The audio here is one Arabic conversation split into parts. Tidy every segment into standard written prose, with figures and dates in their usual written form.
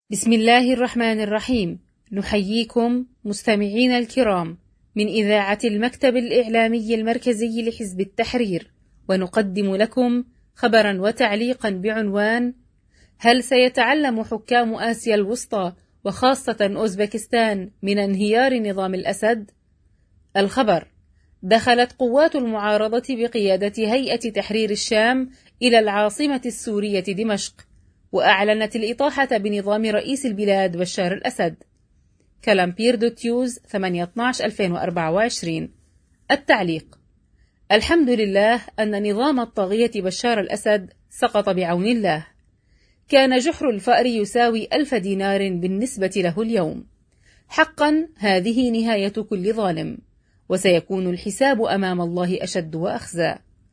بسم الله الرحمن الرحيم. نحييكم مستمعين الكرام من إذاعة المكتب الإعلامي المركزي لحزب التحرير، ونقدم لكم خبرا وتعليقا بعنوان: هل سيتعلم حكام آسيا الوسطى وخاصة أوزبكستان من انهيار نظام الأسد؟ الخبر: دخلت قوات المعارضة بقيادة هيئة تحرير الشام إلى العاصمة السورية دمشق، وأعلنت الإطاحة بنظام رئيس البلاد بشار الأسد. كالامبير دوتيوز 8/12/2024. التعليق: الحمد لله أن نظام الطاغية بشار الأسد سقط بعون الله. كان جحر الفأر يساوي 1000 دينار بالنسبة له اليوم. حقا هذه نهاية كل ظالم، وسيكون الحساب أمام الله أشد وأخزى.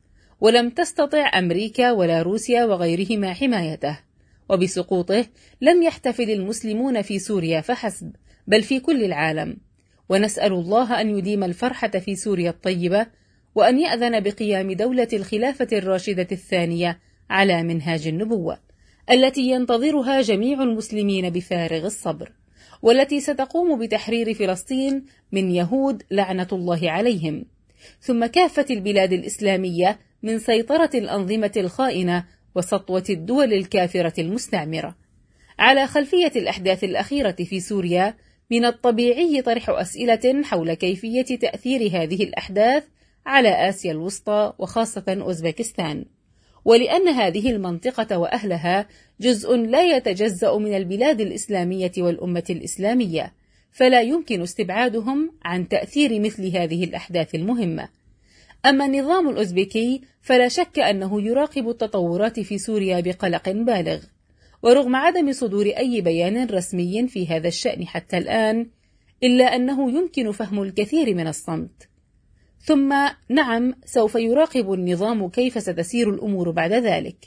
ولم تستطع أمريكا ولا روسيا وغيرهما حمايته، وبسقوطه لم يحتفل المسلمون في سوريا فحسب، بل في كل العالم. ونسأل الله أن يديم الفرحة في سوريا الطيبة، وأن يأذن بقيام دولة الخلافة الراشدة الثانية على منهاج النبوة، التي ينتظرها جميع المسلمين بفارغ الصبر، والتي ستقوم بتحرير فلسطين من يهود لعنة الله عليهم، ثم كافة البلاد الإسلامية من سيطرة الأنظمة الخائنة وسطوة الدول الكافرة المستعمرة. على خلفية الأحداث الأخيرة في سوريا، من الطبيعي طرح أسئلة حول كيفية تأثير هذه الأحداث على آسيا الوسطى وخاصة أوزبكستان، ولأن هذه المنطقة وأهلها جزء لا يتجزأ من البلاد الإسلامية والأمة الإسلامية، فلا يمكن استبعادهم عن تأثير مثل هذه الأحداث المهمة. أما النظام الأوزبكي فلا شك أنه يراقب التطورات في سوريا بقلق بالغ، ورغم عدم صدور أي بيان رسمي في هذا الشأن حتى الآن، إلا أنه يمكن فهم الكثير من الصمت. ثم نعم، سوف يراقب النظام كيف ستسير الأمور بعد ذلك،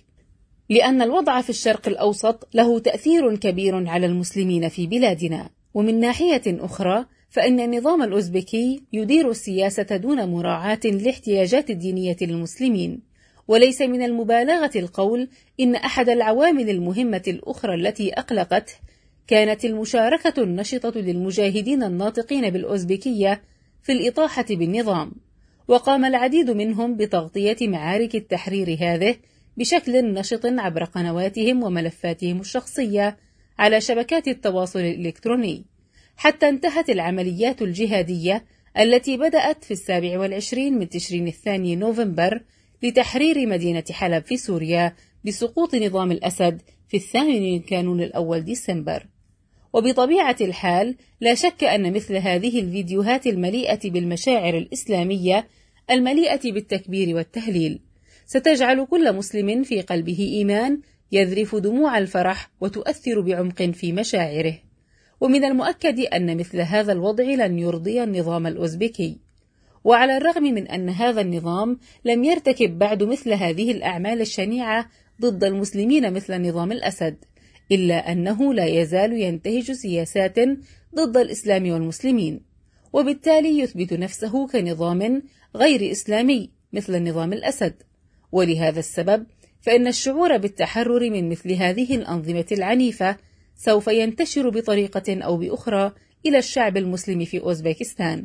لأن الوضع في الشرق الأوسط له تأثير كبير على المسلمين في بلادنا. ومن ناحية أخرى، فإن النظام الأوزبكي يدير السياسة دون مراعاة لاحتياجات الدينية للمسلمين، وليس من المبالغة القول إن أحد العوامل المهمة الأخرى التي أقلقته كانت المشاركة النشطة للمجاهدين الناطقين بالأوزبكية في الإطاحة بالنظام، وقام العديد منهم بتغطية معارك التحرير هذه بشكل نشط عبر قنواتهم وملفاتهم الشخصية على شبكات التواصل الإلكتروني، حتى انتهت العمليات الجهادية التي بدأت في 27 من تشرين الثاني نوفمبر لتحرير مدينة حلب في سوريا بسقوط نظام الأسد في 8 من كانون الأول ديسمبر. وبطبيعة الحال لا شك أن مثل هذه الفيديوهات المليئة بالمشاعر الإسلامية المليئة بالتكبير والتهليل ستجعل كل مسلم في قلبه إيمان يذرف دموع الفرح وتؤثر بعمق في مشاعره. ومن المؤكد أن مثل هذا الوضع لن يرضي النظام الأوزبكي، وعلى الرغم من أن هذا النظام لم يرتكب بعد مثل هذه الأعمال الشنيعة ضد المسلمين مثل نظام الأسد، إلا أنه لا يزال ينتهج سياسات ضد الإسلام والمسلمين، وبالتالي يثبت نفسه كنظام غير إسلامي مثل نظام الأسد. ولهذا السبب فإن الشعور بالتحرر من مثل هذه الأنظمة العنيفة سوف ينتشر بطريقة أو بأخرى إلى الشعب المسلم في أوزبكستان.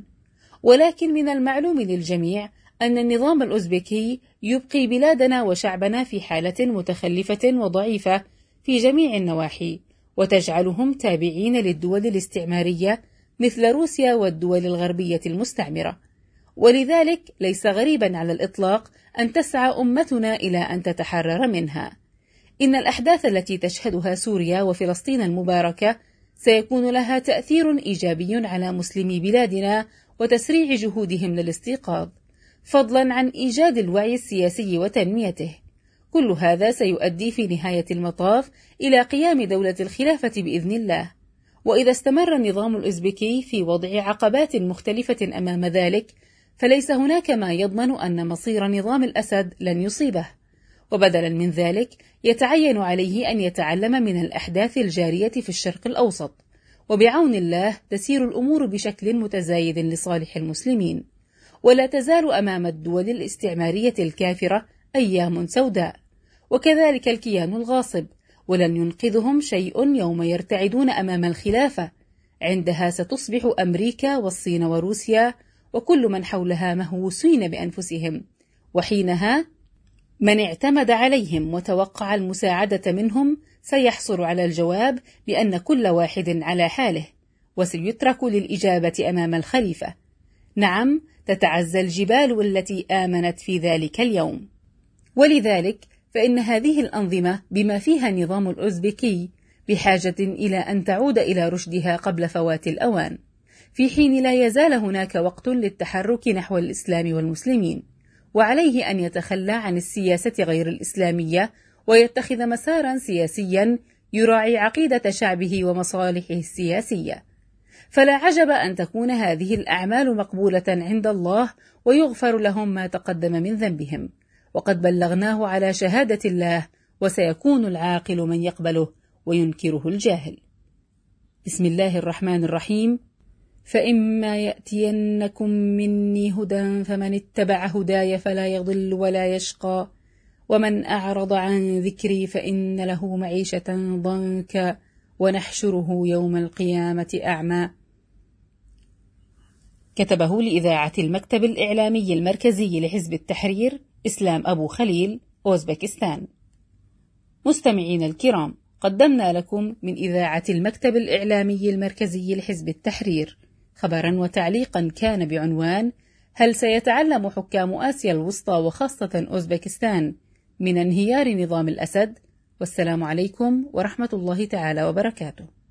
ولكن من المعلوم للجميع أن النظام الأوزبكي يبقي بلادنا وشعبنا في حالة متخلفة وضعيفة في جميع النواحي، وتجعلهم تابعين للدول الاستعمارية مثل روسيا والدول الغربية المستعمرة. ولذلك ليس غريبا على الإطلاق أن تسعى أمتنا إلى أن تتحرر منها. إن الأحداث التي تشهدها سوريا وفلسطين المباركة سيكون لها تأثير إيجابي على مسلمي بلادنا وتسريع جهودهم للاستيقاظ، فضلا عن إيجاد الوعي السياسي وتنميته. كل هذا سيؤدي في نهاية المطاف إلى قيام دولة الخلافة بإذن الله. وإذا استمر النظام الأوزبكي في وضع عقبات مختلفة أمام ذلك، فليس هناك ما يضمن أن مصير نظام الأسد لن يصيبه، وبدلا من ذلك يتعين عليه أن يتعلم من الأحداث الجارية في الشرق الأوسط، وبعون الله تسير الأمور بشكل متزايد لصالح المسلمين. ولا تزال أمام الدول الاستعمارية الكافرة أيام سوداء، وكذلك الكيان الغاصب، ولن ينقذهم شيء يوم يرتعدون أمام الخلافة. عندها ستصبح أمريكا والصين وروسيا وكل من حولها مهووسين بأنفسهم، وحينها من اعتمد عليهم وتوقع المساعدة منهم سيحصل على الجواب بأن كل واحد على حاله، وسيترك للإجابة أمام الخليفة. نعم، تتعزى الجبال التي آمنت في ذلك اليوم. ولذلك فإن هذه الأنظمة بما فيها النظام الأوزبكي بحاجة إلى أن تعود إلى رشدها قبل فوات الأوان، في حين لا يزال هناك وقت للتحرك نحو الإسلام والمسلمين، وعليه أن يتخلى عن السياسة غير الإسلامية ويتخذ مسارا سياسيا يراعي عقيدة شعبه ومصالحه السياسية. فلا عجب أن تكون هذه الأعمال مقبولة عند الله ويغفر لهم ما تقدم من ذنبهم، وقد بلغناه على شهادة الله، وسيكون العاقل من يقبله وينكره الجاهل. بسم الله الرحمن الرحيم. فإما يأتينكم مني هدى فمن اتبع هداي فلا يضل ولا يشقى، ومن أعرض عن ذكري فإن له معيشة ضنكا ونحشره يوم القيامة أعمى. كتبه لإذاعة المكتب الإعلامي المركزي لحزب التحرير إسلام أبو خليل، أوزبكستان. مستمعين الكرام، قدمنا لكم من إذاعة المكتب الإعلامي المركزي لحزب التحرير خبرا وتعليقا كان بعنوان: هل سيتعلم حكام آسيا الوسطى وخاصة أوزبكستان من انهيار نظام الأسد؟ والسلام عليكم ورحمة الله تعالى وبركاته.